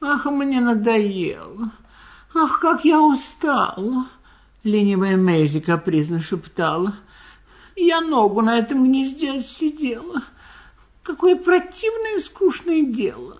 Ах, мне надоело. Ах, как я устала. Ленивая Мэйзи капризно шептала. Я ногу на этом гнезде отсидела. Какое противное и скучное дело.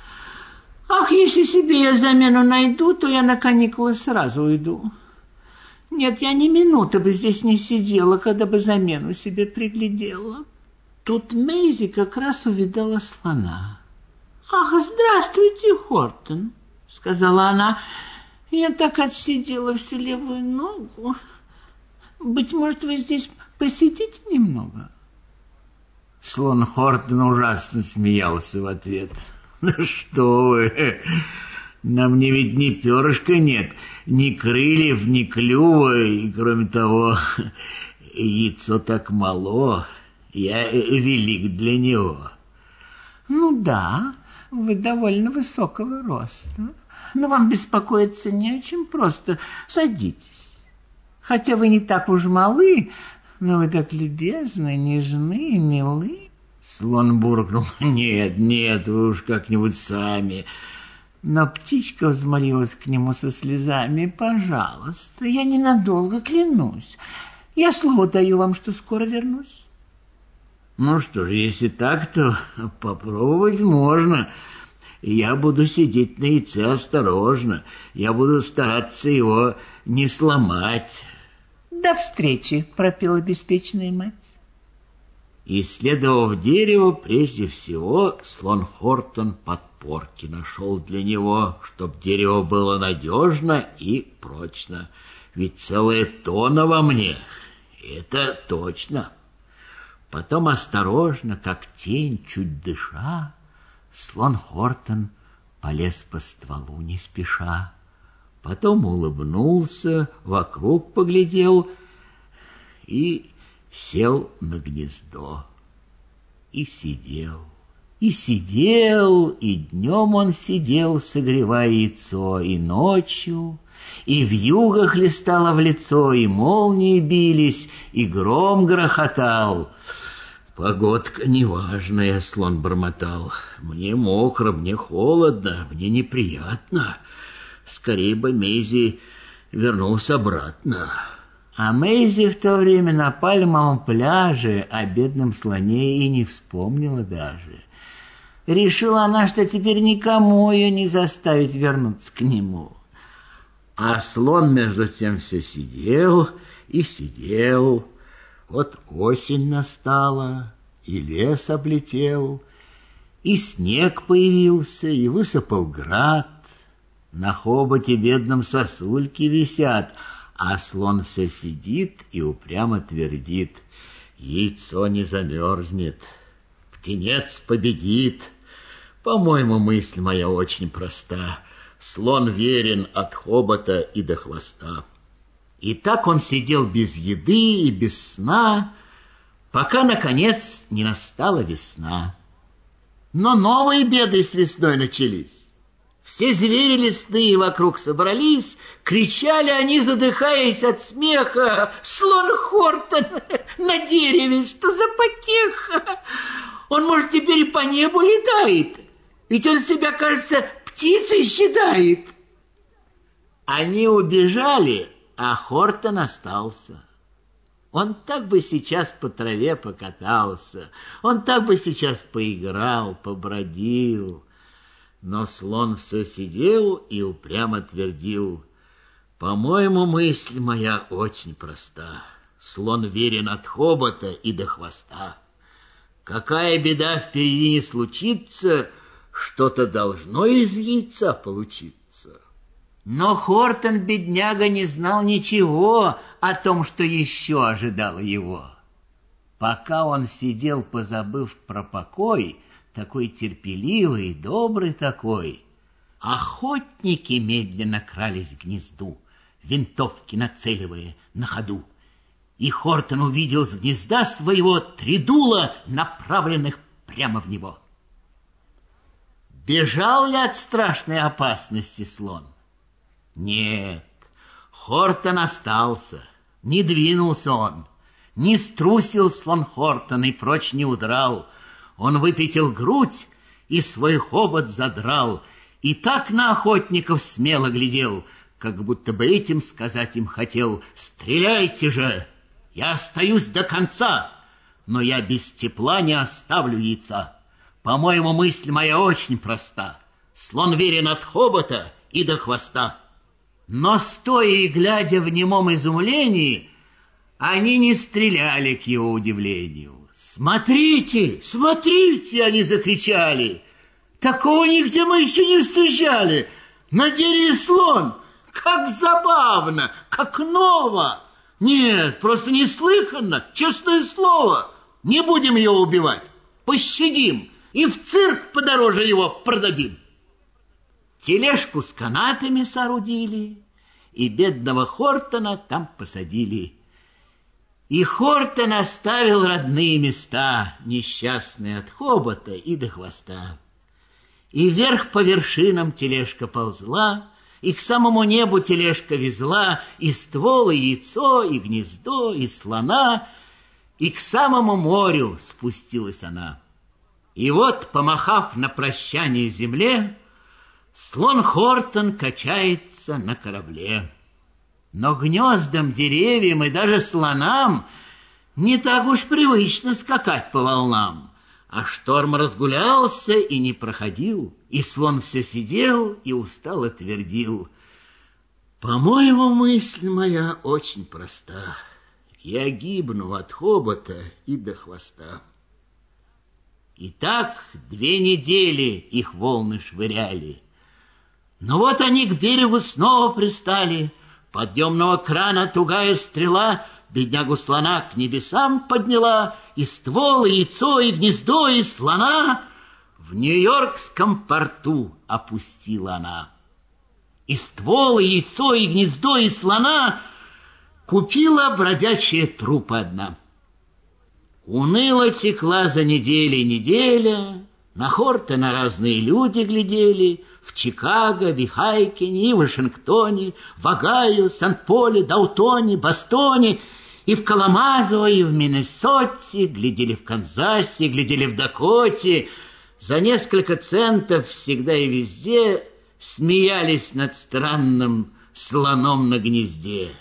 Ах, если себе я замену найду, то я на каникулы сразу уйду. Нет, я ни минуты бы здесь не сидела, когда бы замену себе приглядела. Тут Мэйзи как раз увидала слона. «Ах, здравствуйте, Хортон», — сказала она. «Я так отсидела всю левую ногу. Быть может, вы здесь посидите немного?» Слон Хортон ужасно смеялся в ответ. «Ну что вы, на мне ведь ни перышка нет, ни крыльев, ни клюва, и, кроме того, яйцо так мало, я велик для него». «Ну да, вы довольно высокого роста, но вам беспокоиться не о чем, просто садитесь. Хотя вы не так уж малы, но вы так любезны, нежны и милы». Слон буркнул: «Нет, нет, вы уж как-нибудь сами». Но птичка взмолилась к нему со слезами: «Пожалуйста, я ненадолго, клянусь. Я слово даю вам, что скоро вернусь». «Ну что ж, если так, то попробовать можно. Я буду сидеть на яйце осторожно. Я буду стараться его не сломать». «До встречи», — пропела беспечная мать. Исследовав дерево, прежде всего слон Хортон подпорки нашел для него, чтоб дерево было надежно и прочно. Ведь целая тонна во мне, это точно. Потом осторожно, как тень, чуть дыша, слон Хортон полез по стволу не спеша. Потом улыбнулся, вокруг поглядел и сел на гнездо. И сидел, и сидел, и днем он сидел, согревая яйцо, и ночью, и вьюга хлестала в лицо, и молнии бились, и гром грохотал. «Погодка неважная», — слон бормотал. «Мне мокро, мне холодно, мне неприятно. Скорее бы Мэйзи вернулся обратно». А Мэйзи в то время на пальмовом пляже о бедном слоне и не вспомнила даже. Решила она, что теперь никому ее не заставить вернуться к нему. А слон между тем все сидел и сидел. Вот осень настала, и лес облетел, и снег появился, и высыпал град. На хоботе бедном сосульки висят, а слон все сидит и упрямо твердит: яйцо не замерзнет, птенец победит. По-моему, мысль моя очень проста. Слон верен от хобота и до хвоста. И так он сидел без еды и без сна, пока, наконец, не настала весна. Но новые беды с весной начались. Все звери лесные вокруг собрались, кричали они, задыхаясь от смеха: «Слон Хортон на дереве, что за потеха! Он, может, теперь и по небу летает, ведь он себя, кажется, птицей считает». Они убежали, а Хортон остался. Он так бы сейчас по траве покатался, он так бы сейчас поиграл, побродил. Но слон все сидел и упрямо твердил: по-моему, мысль моя очень проста. Слон верен от хобота и до хвоста. Какая беда впереди не случится, что-то должно из яйца получиться. Но Хортон, бедняга, не знал ничего о том, что еще ожидало его. Пока он сидел, позабыв про покой, такой терпеливый, добрый такой, охотники медленно крались к гнезду, винтовки нацеливая на ходу. И Хортон увидел с гнезда своего 3 дула, направленных прямо в него. Бежал ли от страшной опасности слон? Нет, Хортон остался, не двинулся он, не струсил слон Хортон и прочь не удрал. Он выпятил грудь и свой хобот задрал, и так на охотников смело глядел, как будто бы этим сказать им хотел: «Стреляйте же! Я остаюсь до конца, но я без тепла не оставлю яйца. По-моему, мысль моя очень проста. Слон верен от хобота и до хвоста». Но, стоя и глядя в немом изумлении, они не стреляли, к его удивлению. «Смотрите, смотрите!» — они закричали. «Такого нигде мы еще не встречали! На дереве слон! Как забавно, как ново! Нет, просто неслыханно, честное слово! Не будем его убивать, пощадим и в цирк подороже его продадим». Тележку с канатами соорудили, и бедного Хортона там посадили. И Хортон оставил родные места, несчастные от хобота и до хвоста. И вверх по вершинам тележка ползла, и к самому небу тележка везла и ствол, и яйцо, и гнездо, и слона, и к самому морю спустилась она. И вот, помахав на прощание земле, слон Хортон качается на корабле. Но гнездам, деревьям и даже слонам не так уж привычно скакать по волнам. А шторм разгулялся и не проходил, и слон все сидел и устало твердил: «По-моему, мысль моя очень проста. Я гибну от хобота и до хвоста». И так 2 недели их волны швыряли. Но вот они к берегу снова пристали. Подъемного крана тугая стрела беднягу слона к небесам подняла, и ствол, и яйцо, и гнездо, и слона в Нью-Йоркском порту опустила она. И ствол, и яйцо, и гнездо, и слона купила бродячая труппа одна. Уныло текла за неделей неделя, на Хортона разные люди глядели, в Чикаго, Вихайкине и Вашингтоне, в Огайо, Сан-Поле, Даутоне, Бостоне, и в Каламазо, и в Миннесоте, глядели в Канзасе, глядели в Дакоте. За несколько центов всегда и везде смеялись над странным слоном на гнезде.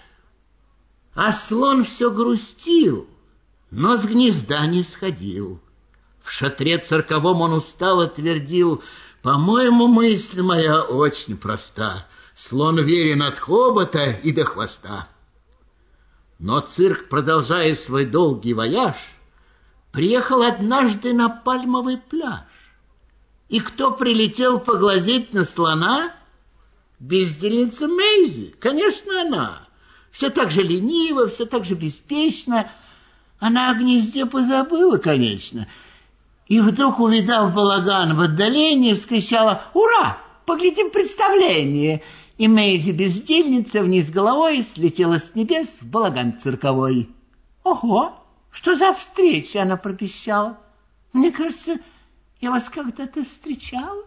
А слон все грустил, но с гнезда не сходил. В шатре цирковом он устало твердил: «По-моему, мысль моя очень проста. Слон верен от хобота и до хвоста». Но цирк, продолжая свой долгий вояж, приехал однажды на Пальмовый пляж. И кто прилетел поглазеть на слона? Бездельница Мэйзи, конечно, она. Все так же лениво, все так же беспечно. Она о гнезде позабыла, конечно. И вдруг, увидав балаган в отдалении, вскричала: «Ура! Поглядим представление!» И Мэйзи, бездельница, вниз головой слетела с небес в балаган цирковой. «Ого! Что за встреча?» — она пропищала. «Мне кажется, я вас когда-то встречала».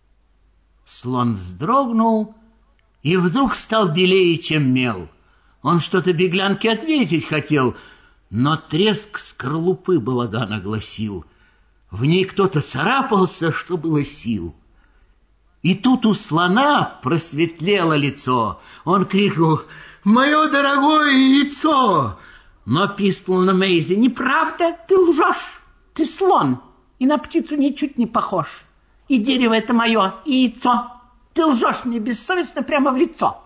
Слон вздрогнул и вдруг стал белее, чем мел. Он что-то беглянке ответить хотел, но треск скорлупы балаган огласил. В ней кто-то царапался, что было сил. И тут у слона просветлело лицо. Он крикнул: «Мое дорогое яйцо!» Но пискнул на Мэйзи: «Неправда, ты лжешь. Ты слон, и на птицу ничуть не похож. И дерево это мое, и яйцо. Ты лжешь мне бессовестно прямо в лицо».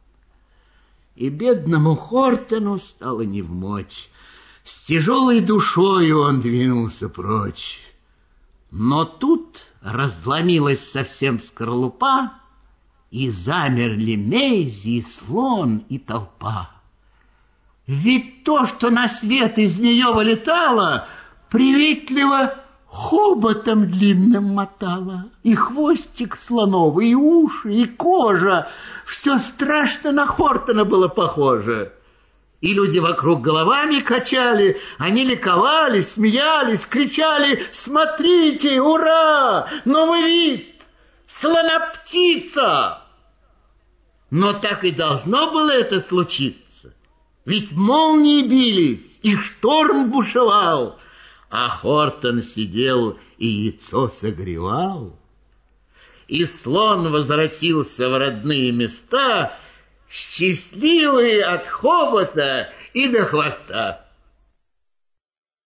И бедному Хортону стало невмочь. С тяжелой душою он двинулся прочь. Но тут разломилась совсем скорлупа, и замерли Мэйзи, и слон, и толпа. Ведь то, что на свет из нее вылетало, приветливо хоботом длинным мотало. И хвостик слоновый, и уши, и кожа. Все страшно на Хортона было похоже. И люди вокруг головами качали, они ликовали, смеялись, кричали: «Смотрите, ура! Новый вид! Слона-птица!» Но так и должно было это случиться. Ведь молнии бились, и шторм бушевал, а Хортон сидел и яйцо согревал. и слон возвратился в родные места, счастливый от хобота и до хвоста.